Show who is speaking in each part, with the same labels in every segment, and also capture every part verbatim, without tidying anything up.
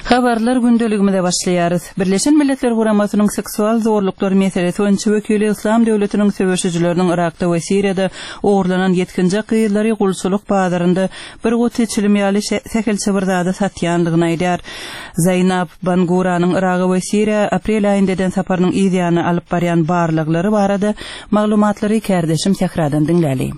Speaker 1: Habarlar gündeligimizde başlayarız. Birleşen Milletler Guramasının seksual zorluklar meselesi boýunça wekili İslam döwletiniň söwüşçileriniň Irakda we Siriýada ogurlanan yetkinji gyýyllary gulçuluk bazarynda bir goty çilimýaly sekel çabırdada satýanlygyny aýdýar. Zaynap Banguranyň Irak we Siriýa aprel aýyndan saparynyň ýygyny alyp barýan barlyklary barada maglumatlary kärdeşim Tehradan dinläli.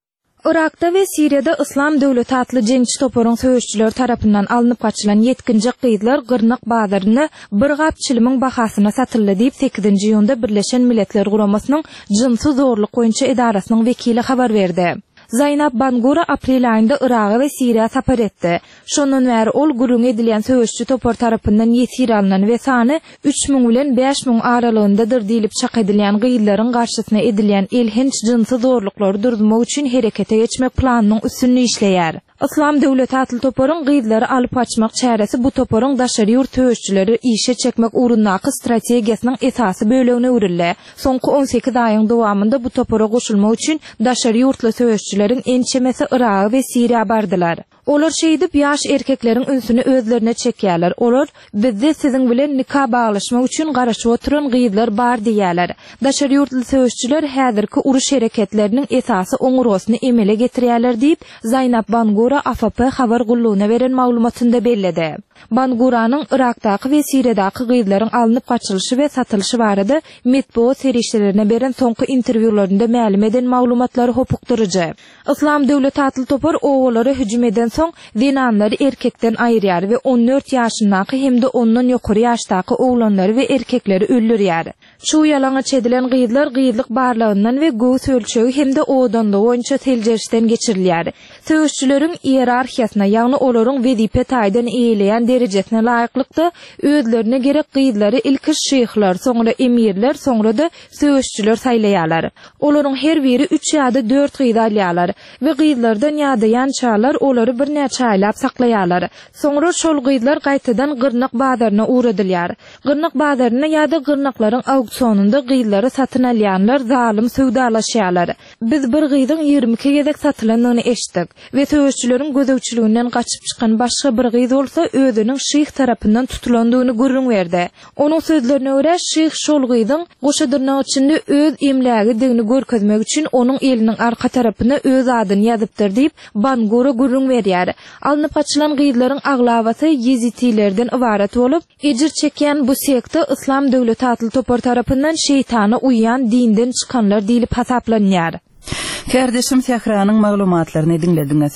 Speaker 2: Irakda ve Siriýada İslam döwleti atly jeňçi toporun söwüşçiler tarapyndan alınıp gaçylan yetkinji gyýylar gyrnyk bazaryny bir gap çilimiň bahasyna satyldy diýip sekizinji ýylda Birleşen Milletler Guramasynyň jinsy zorluk boýunça idarasynyň wekili habar berdi. Zaynap Bangura aprel aýynda Irak we Siriýa sapar etdi. Şondan bäri ol gurung edilen söwüşçi topor tarapyndan ýetir alynan we sany üç miň bilen beş miň aralygyndadyr diýilip çak edilen gyýyllaryň garşysyna edilen elhinç jinsy zorluklary durdurmak üçin herekete geçmek planynyň üstünde işleýär. İslam döwleti atly toporun gyýyllary alyp açmak çäresi bu toporun daşary ýurt söwüşçileri işe çekmek urunnaky strategiýasynyň esasy bölegine urildi. Soňky on sekiz aýyň dowamında bu topora goşulmak üçin daşary ýurtly söwüşçileriň ençemesi Irak we Siriýa bardylar. Olar şeýdip ýaş erkekleriň ünsüni özlerine çekýärler. Olar bizde siziň bilen nikah baglaşmak üçin garaşyp oturan gyýylar bar diýärler. Daşary ýurtly söwüşçiler häzirki uruş hereketleriniň esasy oňurosyny emele getirýärler diýip Zaynap Bangura A F P habar gullugyna beren maglumatynda bellidi. Banguranyň Irakdaky we Siriýadaky gyýylaryň alınıp gaçylyşy we satylşy barada medeniýet serişlerine beren soňky interwýularynda ma'lum eden maglumatlary hopukdyrjy. İslam döwleti atly topar oğulary hüjüm eden soň zenanlary erkekden aýrýar we on dört ýaşyndaky hemde ondan ýokary ýaşdaky oglanlary we erkekleri öldürýär. Şu ýalaňa çedilen gyýylar gyýylyk barlygyndan we göz ölçegi hemde oğdanda boýunça teljerişden geçirilýär. Söwüşçileriň ýerarhiýasyna, ýagny olaryň wezipe taýdan eýleýän derejesine laýyklykda özlerine gerek gyýylary ilki şeýhler, soňra emirler, soňra da söwüşçiler saýlaýarlar. Olaryň her biri üç ýa-da dört gyýyl alýarlar we gyýyllardan ýa-da ýançalar olary bir näçe aýlap saklaýarlar. Soňra şol gyýylar gaýtadan gyrnyk bazaryna uğradylýar. Gyrnyk bazaryna ýa-da gyrnyklaryň auksionunda gyýyllary satyn alýanlar zalim söwdalaşýarlar. Biz bir gyýydyň ýigirme iki gezek satylandygyny eşitdik we söwüşçileriň gözegçiliginden gaçyp çykan başga bir gyýy bolsa özüniň şeýh tarapyndan tutulandygyny görüň berdi. Onuň sözlerine görä şeýh şol gyýydyň goşadyrnak içinde öz emlägidigini görkezmek üçin onuň eliniň arka tarapyna öz adyny ýazypdyr diýip Bangura görüň berýär. Alınıp açylan gyýylaryň aglawasy yezitilerden ibaret bolup, ejir çekýän bu sekte İslam döwleti atly topar tarapyndan şeytana uýan dinden çykanlar diýilip hasaplanýar.
Speaker 1: Kärdeşim Tehranyň maglumatlaryny dinlediňiz.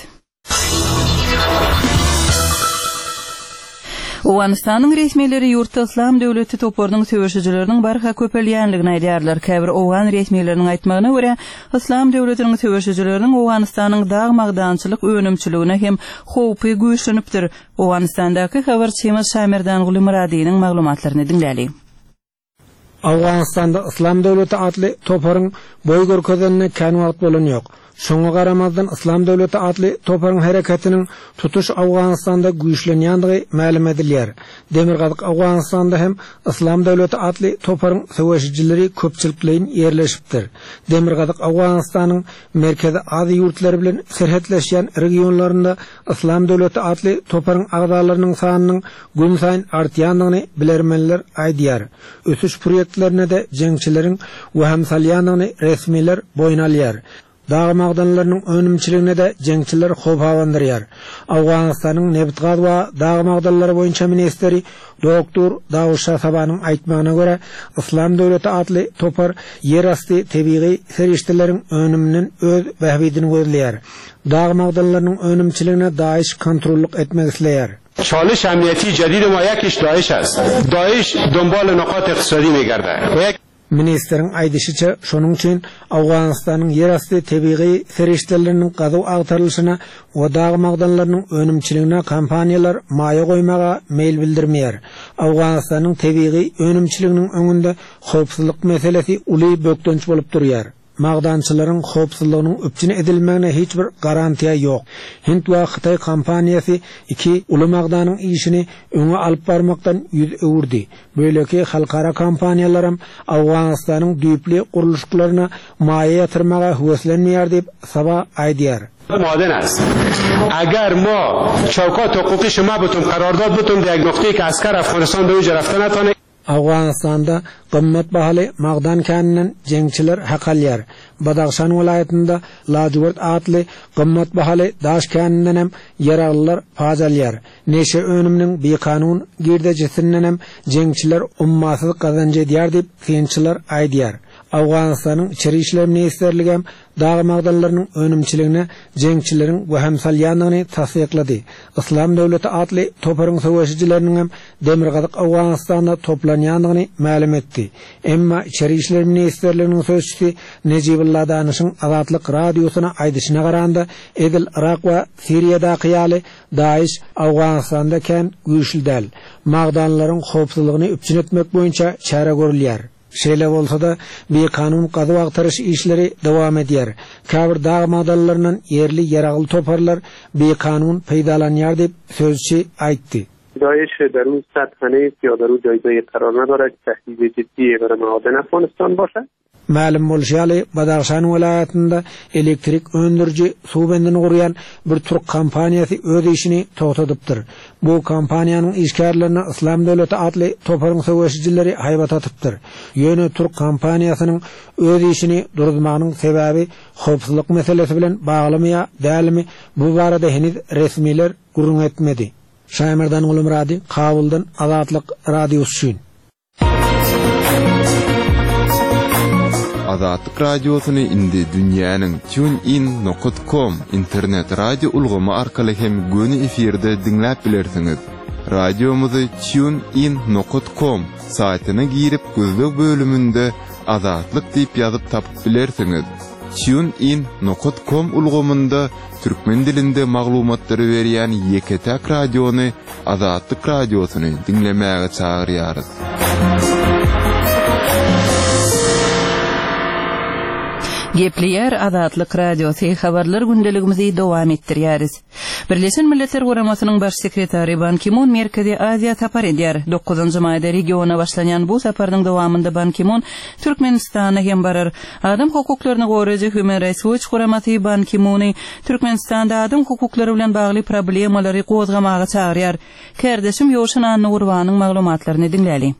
Speaker 1: Owganistanyň resmiýetleri ýurtda İslam döwleti toporynyň söwüşçileriniň barha köpelýänligini aýdýarlar. Käbir Owgan resmiýetleriniň aýtmagyna görä, İslam döwletiniň söwüşçileriniň Owganistanyň dagmagdançylyk önümçiligine hem howpy güýçlenipdir. Owganistandaky habarçymyz Şamirdan Gulmuradynyň maglumatlaryny dinläli.
Speaker 3: Awganistanda İslam döwleti atly toporyň boý görkezenine kän wagt bolan ýok. Şoňa garamazdan İslam döwleti atly toparyň hereketiniň tutuş Awganistanda güýçlenýänligi ma'lum edilýär. Demirgazyk Awganistanda hem İslam döwleti atly toparyň söwüşçileri köpçülik bilen ýerleşipdir. Demirgazyk Awganistanyň merkezi Aziýa ýurtlary bilen serhetleşýän regionlarynda İslam döwleti atly toparyň agdalarynyň sanynyň gün saýyn artýanlygyny bilermenler aýdýar. Ösüş proýektlerine de jeňçileriň we hem salýanlygyny resmiýetler boýun alýar. Dağ magdanlarynyň önümçiligine de jeňçiler hop hawandyrýar. Awganistanyň Nebt gaz we dağ magdanlary boýunça ministri doktor Dawşa Sabanyň aýtmagyna görä, İslam döwleti atly topar ýerasty tebiği serişdeleriň önüminen öz bähbidini gözleýär. Dağ magdanlarynyň önümçiligine Daesh kontrollik etmek isleýär.
Speaker 4: چالش امنیتی جدید ما یکیش داعش است. داعش دنبال نقاط اقتصادی میگرده.
Speaker 3: Ministeriň aýdyşyça, şonuň üçin Awganistanyň ýerasty tebiği serişdeleriniň gazaw agtarylşyna we dağ magdanlarynyň önümçiligine kompaniýalar maýa goýmaga meýil bildirmeýär. Awganistanyň tebiği önümçiliginiň öňünde howpsuzlyk meselesi uly bökdönç bolup durýar. magdançylaryň howpsuzlygynyň öpçün edilmegine hiç bir garantiya ýok. Hint we Xitay kompaniyasy iki uly magdanyň işini öňe alyp barmakdan ýüz öwürdi. Böyleki halkara kompaniýalar hem Awganystanyň düýpli guruluşlaryna maýa ýatyrmaga höweslenmeýär diýip sabah aýdýar.
Speaker 4: معادن است. اگر ما چوکات حقوقی شما بتون قرارداد بتون در یک نقطه‌ای که عسکر افغانستان به اونجا رفته نتونه.
Speaker 3: Awganystanda gymmat bahaly magdan kaninden jeňçiler hakalýar. Badaxşan welaýatynda Lajywert atly gymmat bahaly daş kaninden hem ýaraglylar pazalýar. Neşe önümniň bekanun girdejisinden hem jeňçiler ummasyz gazanç edýär diýip kynçylar aýdýar. Awganystanyň içeri işler ministrligi hem dağı magdanlarynyň önümçiligine jeňçileriň we hemsalýanlygyny tasdiklady. Islam döwleti atly toparyň söwüşçileriniň hem Demirgazyk Awganystanda toplanýanlygyny ma'lum etdi. Emma içeri işler ministrliginiň sözçüsi Nejibullah Danışyň Azatlyk radiosyna aýdyşyna garanda Edil Irak we Siriýada qiýaly Daesh Awganystanda kän güýçli däl. Magdanlaryň howpsuzlygyny üpçün etmek boýunça çare görülýär. Şeýle bolsa da bir kanun gazy agtaryş işleri dowam edýär. Käbir dağ magdanlarynyň yerli ýaragly toparlar bir kanun peýdalanýar diýip sözçi aýtdy.
Speaker 5: داعش در اون سطح نیست یا در اون جایگاه قرار ندارد که تهدید جدی برای معادن افغانستان باشد.
Speaker 3: Ma'lum bolşaly Badaxşan welaýatynda elektrik öndürji suwbendini gurýan bir Türk kompaniýasy öz işini togtadypdyr. Bu kompaniýanyň işgärlerini Islam döwleti atly toparyň söwüşçileri haýbat atypdyr. Ýöne Türk kompaniýasynyň öz işini durdurmagynyň sebäbi howpsuzlyk meselesi bilen baglymya dälmi bu barada heniz resmiler gurrun etmedi. Şaýmerdan Ulumrady, Kabuldan Azatlyk radiosu.
Speaker 6: Azatlyk radiosyny indi dünýäniň TuneIn nokta com internet radio ulgamy arkaly hem göni efirde dinläp bilersiňiz. Radiomuzy TuneIn nokta com saýtyna girip gözlük bölümünde Azatlyk diýip ýazyp tapyp bilersiňiz. TuneIn nokta com ulgamynda türkmen dilinde maglumatlary berýän Yeketek radiony Azatlyk radiosyny dinlemäge çagyrýarys.
Speaker 1: Gepleyer Azatlyk radiosu habarlar gündeligimizi dowam etdirýäris. Birleşen Milletler Guramasynyň baş sekretary Ban Ki-moon Merkezi Aziýa tapar edýär. dokuzunçy maýda regiona başlanýan bu sapardyň dowamynda Ban Ki-moon Türkmenistana hem barar. Adam hukuklaryny goraýjy Human Rights Watch Guramasy Ban Ki-moony Türkmenistanda adam hukuklary bilen bagly problemalary gozgamaga çagyrýar. Kerdeşim Ýoşan Anna Urwanyň maglumatlaryny dinläli.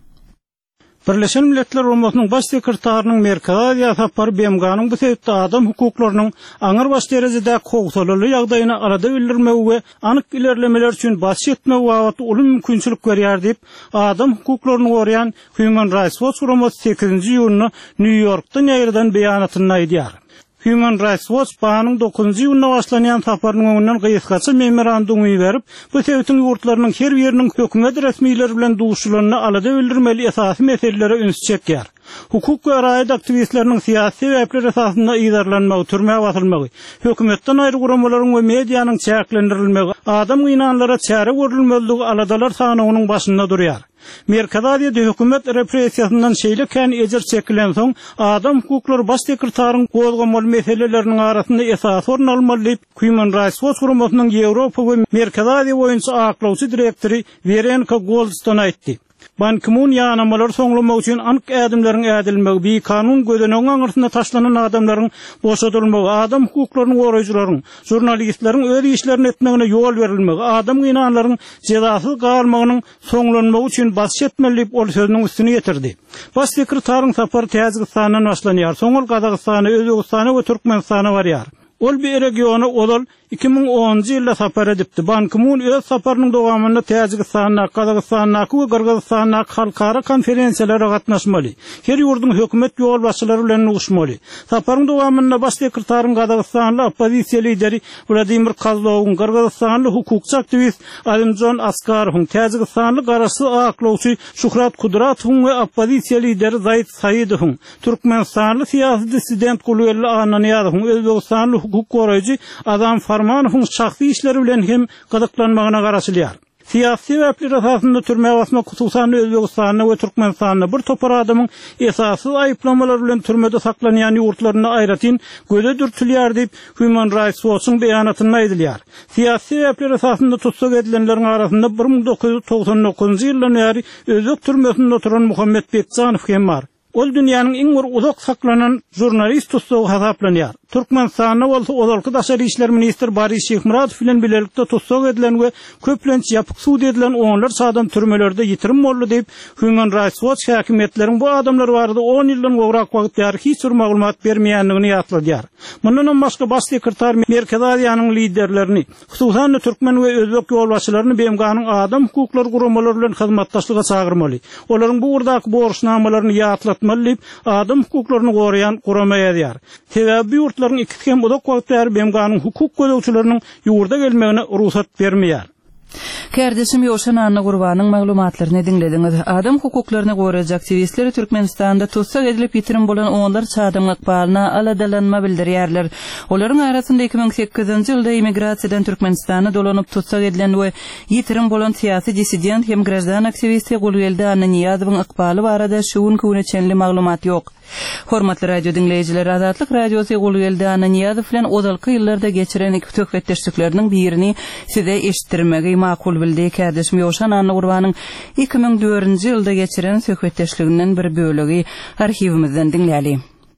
Speaker 7: Birleşen Milletler Guramasynyň baş sekretärining Merkezi Aziýa tapary B M G'nyň bu sebäpde adam hukuklarynyň aňyr baş derejede howpsuzlygy ýagdaýyna arada bildirmek we anyk ilerlemeler üçin baş etmek wagty uly mümkinçilik berýär diýip adam hukuklaryny goraýan Human Rights Watch Guramasy sekizinçi ýylyny New Yorkda näýerden beýanatyny aýdýar. Human Rights Watch banyň dokuzunçy ýylynda başlanýan saparyň öňünden gysgaça memorandumy berip, bu sebäpden ýurtlarynyň her ýeriniň hökümet resmiýetleri bilen duşularyny alada bildirmeli esasy meselelere üns çekýär. Hukuk we raýat aktivistleriniň syýasy sebäpler esasynda ýydarlanmagy, türmäge batylmagy, hökümetden aýry guramalaryň we mediýanyň çäklendirilmegi, adam gynanlara çäre görülmeligi aladalar sanynyň başynda durýar. Merkezi Aziýada hökümet repressiýasyndan şeýleken ejer çekilen soň adam hukuklary baş sekretäriň gozgamaly meseleleriniň arasynda esas orun almaly diýip Human Rights Watch Guramasynyň Ýewropa we Merkezi Aziýa boýunça aklawçy direktori Veronika Goldston aýtdy. Ban Ki-moon ýanamalar soňlamak üçin anyk ädimleriň ädilmegi, bir kanun gödenegiň aňyrtynda taşlanan adamlaryň boşadylmagy, adam hukuklaryny goraýjylaryň, jurnalistleriň öz işlerini etmegine ýol berilmegi, adam gynanlaryň jezasyz galmagynyň soňlanmagy üçin baş etmeli diýip ol sözüniň üstüne ýetirdi. Baş sekretäriň sapary Täjikistanyň başlanýar, soňul Gazagystana, Özbegistana we Türkmenistana barýar. Ol bir regiona olal iki ming onunçy ýylda sapar edipdi. Ban Ki-moon öz saparynyň dowamynda Täjikistana, Gazagystana we Kyrgyzstana halkara konferensiýallara gatnaşmaly. Her ýurdun hökümet ýolbaşçylary bilen uguşmaly. Saparyň dowamynda baş sekretäriň Gazagystanyň opposisiýa lideri Vladimir Kozlowyň, Kyrgyzstanyň hukukçy aktivist Alimjon Askarowyň, Täjikistanyň garasy aklawçy Şuhrat Kudratowyň we opposisiýa lideri Zayt Saýydowyň, Türkmenistanyň syýasy dissident Gulwelli Ananýazowyň, Özbegistanyň hukuk goraýjy Adam Farmanowyň şahsy işleri bilen hem gazaklanmagyna garaşylýar. Siyasi sebepler esasında türme basma hususan Özbekistan'da ve Türkmenistan'da bir topar adamın esasız ayıplamalar bilen türmede saklanayan yurtlarını ayratin göze dürtülýär diýip Human Rights Watch'un beýanatynda aýdylýar. Siyasi sebepler esasında tutsak edilenlerin arasında bir ming dokuz yüz toksan dokuzuncu ýyldan beri Özbek türmesinde oturan Muhammed Bekjanow hem bar. Ol dünýäniň iň bir uzak saklanan jurnalist tutsagy hasaplanýar. Türkmenistan'da bolsa Ozalky Daşary işler ministri Baris Şehmuradow bilen bilelikde tutsak edilen we köplenç ýapyk suud edilen onlarca adam türmelerde ýitirim boldy diýip Human Rights Watch häkimetleriň bu adamlar barada on ýyldan gowrak wagt ýar hiç bir maglumat bermeýändigini ýatladýar. Mundan başga baş sekretar Merkez Aziýanyň liderlerini, hususan türkmen we özbek ýolbaşçylaryny B M G'nyň adam hukuklary guramalary bilen hyzmatdaşlyga çagyrmaly. Olaryň bu urdaky borçnamalaryny ýatlatmaly, adam hukuklaryny goraýan guramaýa diýär. Sebäbi ýurtlaryň iki hem uzak wagtlar B M G'nyň hukuk gözegçileriniň ýurda gelmegine ruhsat bermeýär.
Speaker 1: Kardeşim Yoşan Anna Gurbanyň maglumatlaryny dinlediňiz. Adam hukuklaryny goraýan aktivistler Türkmenistanda tutsak edilip ýitirim bolan onlarca adam ykbalyna aladalanma bildirýärler. Olaryň arasynda iki ming sekizinji ýylda immigrasiýadan Türkmenistana dolanyp tutsak edilen we ýitirim bolan siýasy dissident hem grajdan aktivisti Gulgelda Anna Niýazowyň ykbaly barada şuun köneçenli maglumat ýok. Hormatly radio dinleýijiler, Azatlyk radiosy Gulgelda Anna Niýazow bilen ozalky ýyllarda geçiren iki töhfetdeşlikleriniň birini size eşitdirmegi makul bildi. Kardeşim Yoşan Anna Gurbanyň iki ming dördünji ýylda geçiren töhfetdeşliginden bir bölegi arhivimizden dinläli.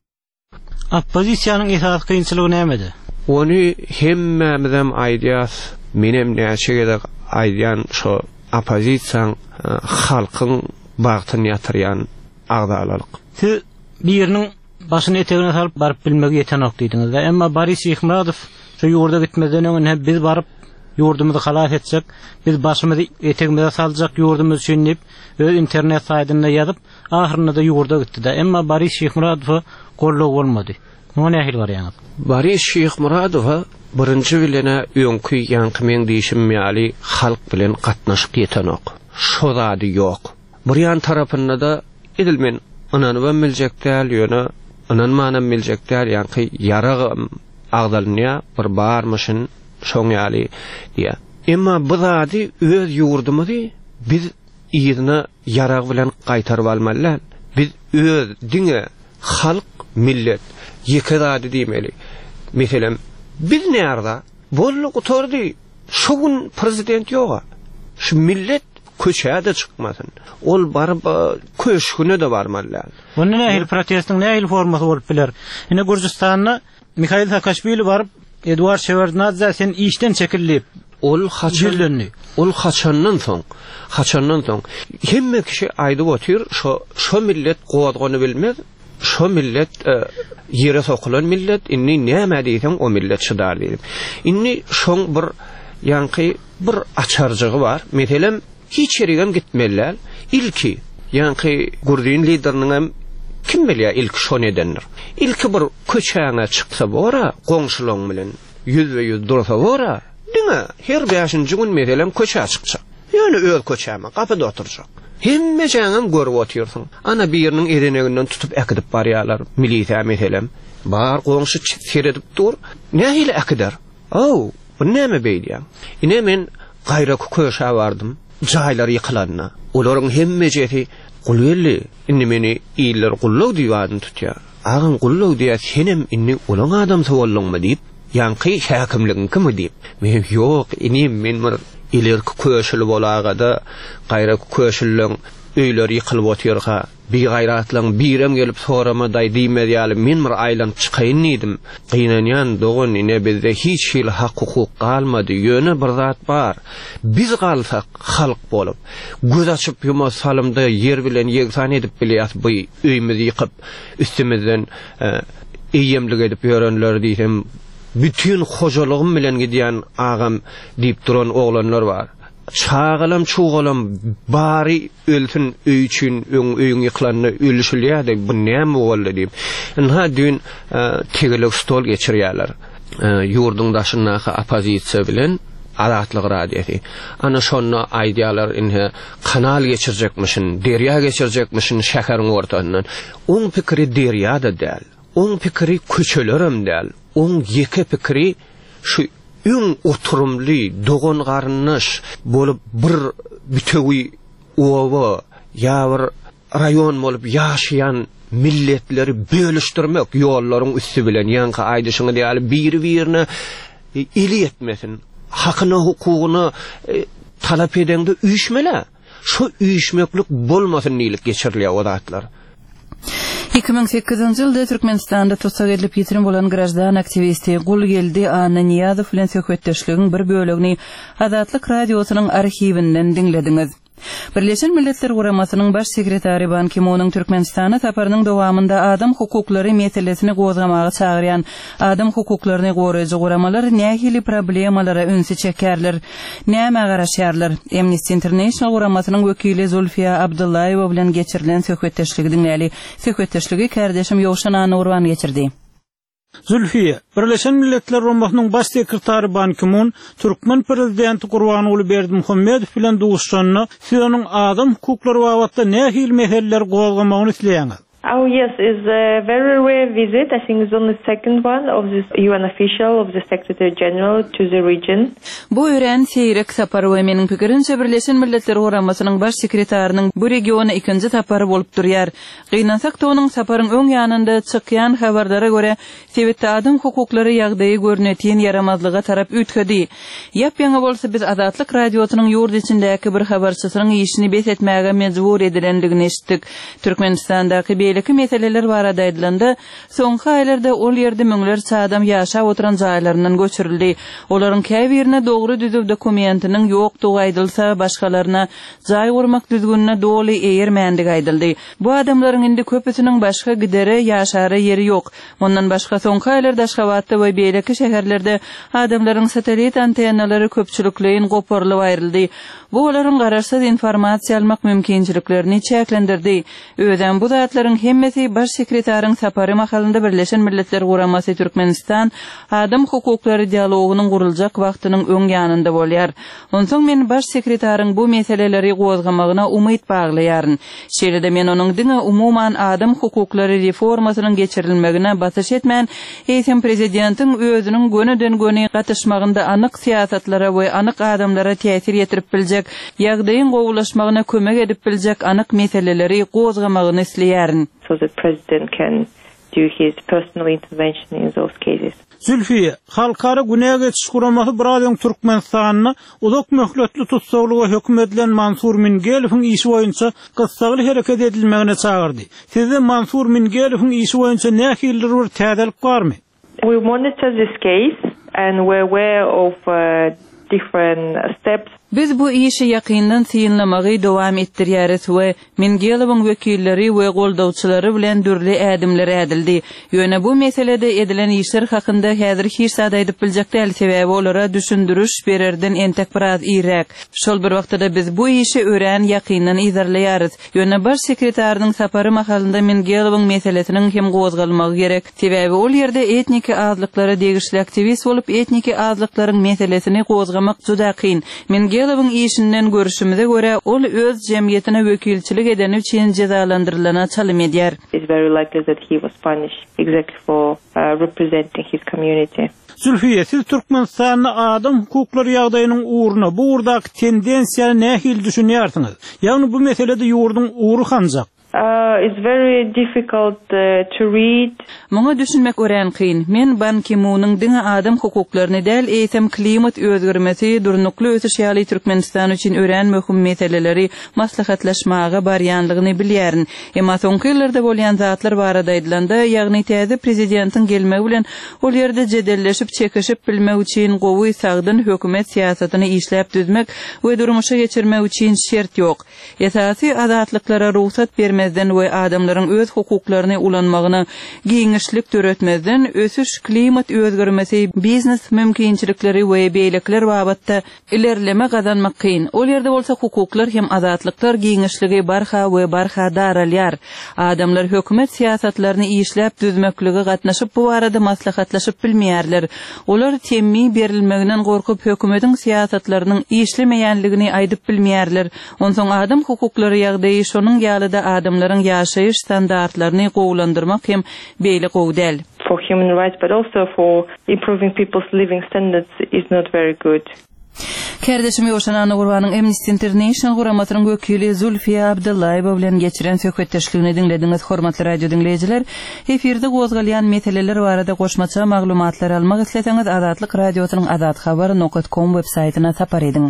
Speaker 7: Oppozisiýanyň esas kynçylygy nämede?
Speaker 8: Onu hemmemizem aýdýas, menem näçe aýdýan şo oppozisiýaň halkyň bagtyny ýatyrýan agdalalyk.
Speaker 7: Siz birinin başını etegine salıp barıp bilmegi yetenek diýdiňiz. Emma Baris Şehmuradow şu ýurda gitmeden öňe biz barıp ýurdumyzy halas etsek, biz başymyzy etegimize saljak ýurdumyzy düşünip, öz internet saýtynda ýazyp, ahyrynda da ýurda gitdi. Emma Baris Şehmuradow gollog bolmady. Näme ähli bar ýa-ni?
Speaker 8: Baris Şehmuradow birinji bilene öňkü ýankymen diýişimýäli halk bilen gatnaşyp ýetenek. Şo zady ýok. Bir ýan tarapynda da edilmen anan we miljekdäl ýöne anan manam miljekdäl ýanky ýarag agdalynýa bir barmyşyn şoňýaly diýär. Emma bu zady öz ýurdumyzy biz ýygyna ýarag bilen gaýtaryp almalylar. Biz öz diňe, halk, millet ýeke zady diýmeli. Meselem biz näerde bolly oturdy, şu gün prezident ýok. Şu millet köçäde çykmasyn. Ol baryp köşküne de barmalylar.
Speaker 7: Bunun nähil protestiň nähil formasy bolup biler. Ine Gürjistanda Mikhail Saakashvili baryp Eduard Shevardnadze sen işten çekilip
Speaker 8: ol haçanly. Ol haçandan soň, haçandan soň hemme kişi aýdyp otyr, şo şo millet gowatgyny bilmez. Şo millet ýere sokulan millet, inni näme diýsem o millet şydar diýip. Inni şoň bir ýanky bir açarjygy bar. Meselem hiç yerigem gitmeliler. İlki, yani Gurdin liderinin kim bilýär ilk şo nedendir? İlki bir köçäňe çyksa bora, goňşulyň bilen yüz we yüz dursa bora, diňe her beşinji gün meselem köçä çykjak. Ýöne öz köçäme gapyda oturjak. Hemme jaňam görüp otyrsyň. Ana biriniň ereneginden tutup äkidip barýarlar, milisiýa meselem. Bar goňşy seredip dur. Nähili äkider? Oh, bu näme beýdýär? Ine men gaýra köçä bardym. Jaýlar ýykylanna. Olaryň hemmejeti gully, inni meni ýyller gullog diýýän tutýar. Agyň gullog diýär, senem inni olaň adam sowallyňmy diýip, ýanky häkimligiň kimi diýip. Men ýok, inni men bir ilerki köşüli bolagada gaýra köşüllüň öýleri ýykylyp otyrga, bir gaýratlaryň birem gelip sorama daý diýmedýäli, men bir aýlan çykaýyn diýdim. Gynanýan dogun ine bizde hiç hil hak hukuk galmady, ýöne bir zat bar. Biz galsak halk bolup, göz açyp ýuma salymda yer bilen ýegsan edip bilýär, bu öýmizi ýykyp üstümizden eýemlik edip ýörenler diýsem, bütün hojalygym bilen gidýän agam diýip duran oglanlar bar. Çağalam çuğalam bari ölsün öýçün öň öýüň ýyklanny ölüşülýär, bu näme boldy diýip. Ha dün tegelik stol geçirýärler. Ýurdun daşyndaky oppozisiýa bilen Azatlyk radiosy. Ana şonu aýdýarlar, inhe kanal geçirjekmişin, derýa geçirjekmişin şäheriň ortasyndan. Oň pikiri derýa da däl. Oň pikiri köçelerim däl. Oň ýeke pikiri şu öň oturumly, dogon garnyş bolup bir bütögi owa ýa bir rayon bolup ýaşayan milletleri bölüşdirmek ýollaryň üstü bilen ýanky aýdyşyny diýäli bir-birine ili etmesin, hakyny, hukugyny e, talap edende üýşmele. Şu üýşmeklik bolmasyn diýilip geçirilýär o zatlar.
Speaker 1: iki ming sekizinji ýylda Türkmenistanda tutsak edilip ýetirim bolan grajdan aktivisti Gulgeldi Anna Niýazow bilen söhbetdeşligiň bir bölegini Azatlyk radiosynyň arhiwinden dinlediňiz. Birleşen Milletler Guramasynyň baş sekretary Ban Ki-moonyň Türkmenistana saparynyň dowamında adam hukuklary meselesini gozgamagy çagyrýan adam hukuklaryny goraýjy guramalar nähili problemalara ünsü çekerler, näme garaşýarlar? Amnesty International Guramasynyň wekili Zulfiya Abdullayewa bilen geçirilen söhbetdeşligi dinläli. Söhbetdeşligi kardeşim Ýowşan Nurwan geçirdi.
Speaker 7: Zulfiye, Birleşen Milletler Guramasynyň baş sekretary Ban Ki-moon Türkmen prezidenti Gurbanuly Berdimuhammedow bilen duguşanyny, siz onuň adam hukuklary babatda nähili meseleler gozgamagyny isleýäňiz.
Speaker 9: Oh yes, it's a very rare visit. I think it's only the second one of this U N official, of the Secretary General to the region.
Speaker 1: Bu ören seýrek sapary we meniň pikirimçe Birleşen Milletler Guramasynyň baş sekretärining bu regiona ikinji sapary bolup durýar. Gynansak da onuň saparyň öň ýanynda çykýan habardara göre sebetde adam hukuklary ýagdaýy görnetýän yaramazlyga tarap ütkedi. Ýap-ýaňy bolsa biz Azatlyk radiosynyň ýurt içindäki bir habarçysynyň işini bes etmäge mejbur edilendigini eşitdik. Türkmenistandaky Belki meseleler barada edilende, soňky aýlarda ol ýerde müňlerçe adam ýaşap oturan jaýlaryndan göçürildi. Olaryň käbirine dogry düzüp dokumentiniň ýokdugy aýdylsa, başgalaryna jaý gurmak düzgünine doly eýermändig aýdyldy. Bu adamlaryň indi köpüsiniň başga gidere ýaşary ýeri ýok. Ondan başga soňky aýlarda Aşgabatda we beýleki şäherlerde adamlaryň satelit antennalary köpçülikleýin goparylyp aýryldy. Bu olaryň garaşsız informasiýa almak mümkinçiliklerini çäklendirdi. Öýden bu zatlaryň hemmesi baş sekretariň sapary mahalynda Birleşen Milletler Guramasy Türkmenistan adam hukuklary dialogunyň guruljak wagtynyň öň ýanynda bolýar. Onsoň men baş sekretariň bu meseleleri gozgamagyna umyt baglaýaryn. Şeýlede men onuň diňe umuman adam hukuklary reformasynyň geçirilmegine basyş etmän, eýsem prezidentiň özüniň göneden göne gatnaşmagynda anyk siýasatlara we anyk adamlara täsir ýetirip biljek, ýagdaýyň gowulaşmagyna kömek edip biljek anyk meseleleri gozgamagyny isleýärin.
Speaker 9: So the president can do his personal intervention in those cases.
Speaker 7: Zülfiye, halkara güneye geçiş guramasy bir adyň Türkmenistanyny uzak möhletli tutsaglyga hökm edilen Mansur Mingelowyň işi boýunça gyssagly hereket edilmegine çagyrdy. Sizde Mansur Mingelowyň işi boýunça nähili bir täzelik barmy?
Speaker 9: We monitor this case and we're aware of uh, different steps.
Speaker 1: Biz bu işi ýakyndan syýnlamagy dowam etdirýäris we Mingelowyň wekilleri we goldawçylary bilen dürli ädimler edildi. Ýöne bu meselede edilen işler hakynda häzir hiç sada edip biljek däl, sebäbi olara düşündürüş bererden entek biraz ýerek. Şol bir wagtda biz bu işi ören ýakyndan izarlaýarys. Ýöne baş sekretariň sapary mahalynda Mingelowyň meselesiniň hem gozgalmagy gerek. Sebäbi ol ýerde etniki azlyklary degişli aktivist bolup etniki azlyklaryň meselesini gozgamak juda kyn. Mingelowyň işinden görüşümüze göre ol öz jemgyýetine wekilçilik edeni üçin cezalandyrylana çalym edýär.
Speaker 9: It's very likely that he was punished exactly for uh, representing his community.
Speaker 7: Zülfiye, siz Türkmenistanyň adam hukuklary ýagdaýynyň uğruna bu urdak tendensiýany nähili düşünýärsiňiz? Ýagny bu meselede ýurduň uğru hanjak?
Speaker 9: Uh, it's very difficult uh, to read.
Speaker 1: Muňa düşünmek ören kyn. Men Ban Ki-moonyň diňe adam hukuklaryny däl eýsem klimat özgürmesi, durnukly ösüş ýaly Türkmenistan üçin ören möhüm meseleleri maslahatlaşmaga barýanlygyny bilýärin. Emma soňky ýyllarda bolýan zatlar barada edilende, ýagny täze prezidentiň gelmegi bilen ol ýerde jedelleşip çekişip bilmek üçin gowy sagdyn hökümet siýasatyny işläp düzmek we durmuşa geçirmek üçin şert ýok. Esasy azatlyklara ruhsat bermek we adamlaryň öz hukuklaryny ulanmagyna giňişlik töretmezden ösüş klimat özgürmesi, biznes mümkinçilikleri we beýlekler babatda ilerleme gazanmak kyn. Ol ýerde bolsa hukuklar hem azatlyklar giňişligi barha we barha daralýar. Adamlar hökümet siýasatlaryny işläp düzmekligi gatnaşyp bu arada maslahatlaşyp bilmeýärler. Olar temmi berilmeginden gorkup hökümetiň siýasatlarynyň işlemeýänligini aýdyp bilmeýärler. Onsoň adam hukuklary ýagdaýy şonuň ýalyda adamlaryň ýaşaýyş standartlaryny gowlandyrmak hem beýle gowy däl.
Speaker 9: For human rights, but also for improving people's living standards is not very good.
Speaker 1: Kerdeşim Ýoşanany Gurbanyň Amnesty International guramatynyň wekili Zulfiya Abdullayewa bilen geçiren söhbetdeşligini dinlediňiz, hormatly radio dinleyijiler. Efirde gozgalýan meseleler barada goşmaça maglumatlar almak isleseňiz, Azatlyk radiosynyň azat habar nokta com web saytyna tapar ediň.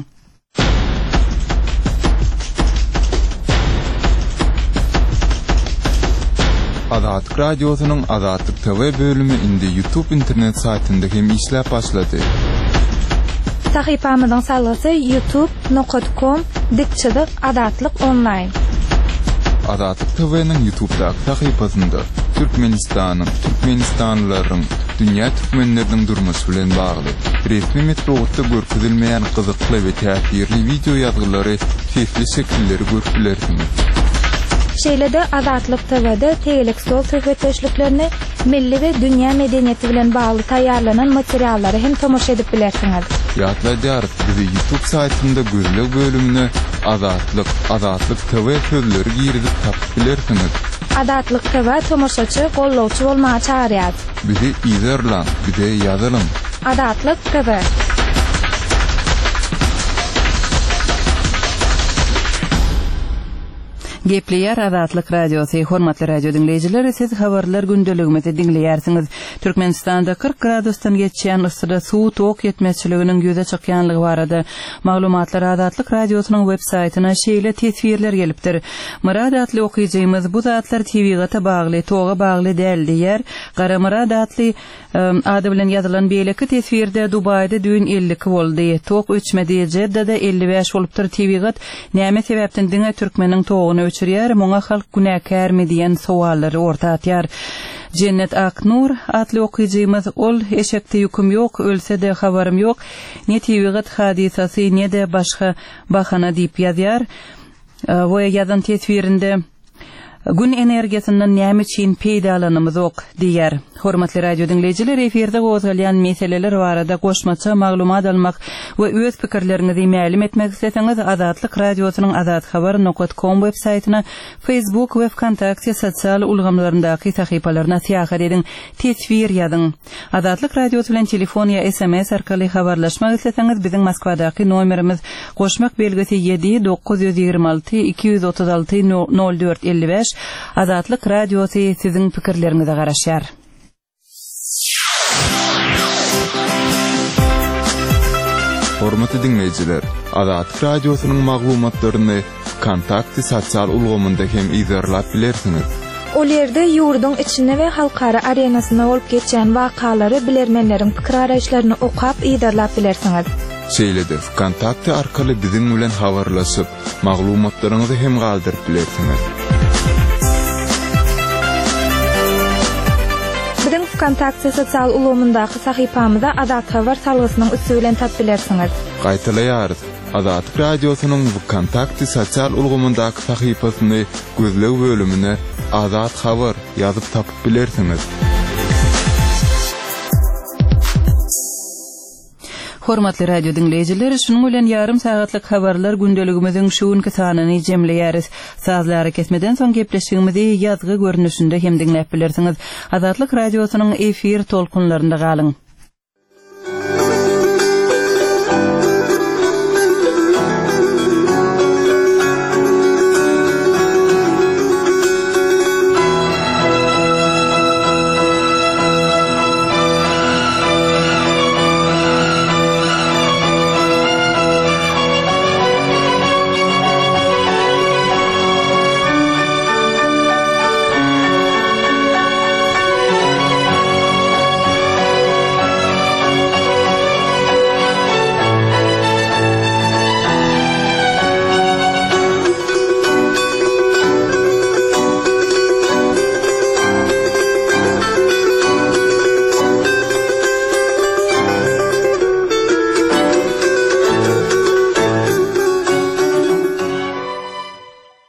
Speaker 6: Azatlyk radiosynyň Azatlyk T V bölümi indi YouTube internet saytynda hem işläp başlady.
Speaker 2: Sahypamyzyň salgasy youtube nokta com dikçede Azatlyk online.
Speaker 6: Azatlyk T V'niň YouTube'daky sahypasynda Türkmenistanyň, Türkmenistanlylaryň, dünýä türkmenleriniň durmuşy bilen bagly resmi metodda görkezilmeýän gyzykly we täsirli video ýazgylary, sesli şekilleri görülersiniz.
Speaker 2: Şeýlede Azatlyk T V'de tegelik sol söhbetdeşliklerini milli we dünýä medeniýeti bilen bagly taýýarlanan materiallary hem tomoşa edip bilersiňiz.
Speaker 6: Ýatlaýar, bizi YouTube saytynda görülen bölümine Azatlyk, Azatlyk T V sözleri girizip tapyp bilersiňiz.
Speaker 2: Azatlyk T V tomoşaçy, gollawçy bolmagy çağırýar.
Speaker 6: Bizi izlerler, bize ýazalym.
Speaker 2: Azatlyk T V.
Speaker 1: Gepleýär Azatlyk radiosy, hormatly radio dinleyijiler, siz habarlar gündeligimizi dinleýärsiňiz. Türkmenistanda kırk gradusdan geçýän yssyda suw tok ýetmezçiliginiň ýüze çykýanlygy barada maglumatlar Azatlyk radiosynyň web saytyna şeýle tesbirler gelipdir. Murad adly okyjymyz bu zatlar T V-ga bagly, toga bagly däl diýär. Gara Murad adly ady bilen ýazylan beýleki tesbirde Dubaýda düýün ellik boldy. Tok üçmedi, Jeddada elli beş bolupdyr. T V-ga näme sebäpden diňe türkmeniň togyny öçürýär, muňa halk günäkärmi diýen sowallary orta atýar. Cennet Aknur atly okyjymyz ol eşekde ýüküm ýok, ölse-de habarym ýok. Ne T V-ga hadisasy, ne de başga bahana diýip ýazýar. Bu ýazan tesbirinde gün energiýasynyň näme üçin peýdalanymyz ok diýär. Hormatly radio dinleyijiler, efirde gozgalýan meseleler barada goşmaça maglumat almak we öz pikirlerinizi ma'lum etmek isteseňiz, Azatlyk radiosynyň azat habar nokta com web saytyna, Facebook we Wkontakte sosial ulgamlaryndaky sahypalaryna syýahat ediň, tesbir ýazyň. Azatlyk radiosy bilen telefon ýa S M S arkaly habarlaşmak isteseňiz, biziň Moskwadaky nomerimiz goşmak belgisi yedi dokuz yüz ýygrima alty iki yüz otuz alty nol dört elli beş. Azatlyk radiosy siziň pikirleriňize garaşýar.
Speaker 6: Hormatly dinleyijiler, Azatlyk radiosynyň maglumatlaryny Kontakty sosial ulgamynda hem izlerläp bilersiňiz.
Speaker 2: Ol ýerde ýurduň içine we halkara arenasyna bolup geçen wakalary bilermenleriň pikir araýşlaryny okap izlerläp bilersiňiz.
Speaker 6: Şeýlede Kontakty arkaly biziň bilen habarlaşyp, maglumatlaryňyzy hem galdyryp bilersiňiz.
Speaker 2: Biziň Wkontakte sosial ulgamyndaky sahypamyza Azat habar salgysynyň üstü bilen tap bilersiňiz.
Speaker 6: Gaýtalaýar, Azatlyk radiosynyň Wkontakte sosial ulgamyndaky sahypasyny gözlew bölümine Azat habar ýazyp tapyp bilersiňiz.
Speaker 1: Hormatly radio dinleyijiler, şunuň bilen ýarym sagatlyk habarlar gündeligimiziň şu günki sanyny jemleýäris. Sazlary kesmeden soň gepleşigimizi ýazgy görnüşinde hem dinläp bilersiňiz. Azatlyk radiosynyň efir tolkunlarynda galyň.